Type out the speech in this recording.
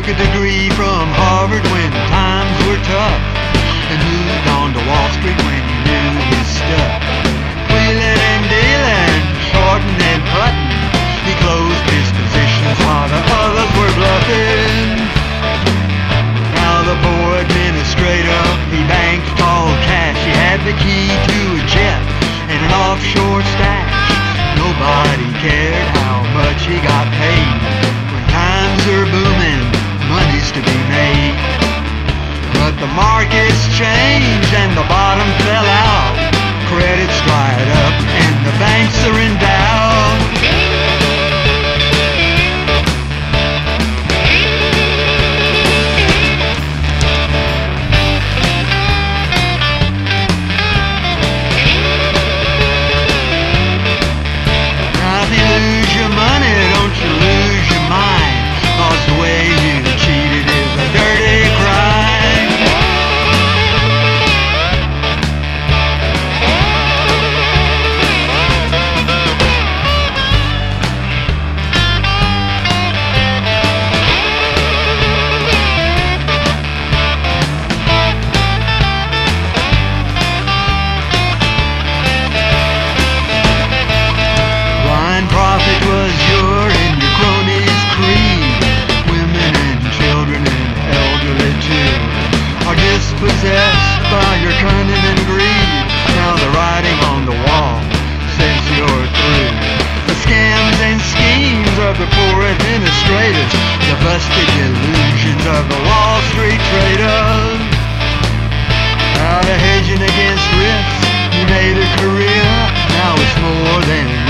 took a degree from Harvard when times were tough, and moved on to Wall Street when he knew his stuff. Wheeling and dealing, shorting and putting, he closed his positions while the others were bluffing. Now the poor administrator, he banked tall cash. He had the key to a jet and an offshore stash. Nobody cared how much he got paid. When times are booming, money's to be made. But the markets changed and the bottom fell out. Credit's dried up and the banks are in doubt. Possessed by your cunning and greed. Now the writing on the wall says you're through. The scams and schemes of the poor administrators, the busted illusions of the Wall Street traders. Out of hedging against risks, you made a career. Now it's more than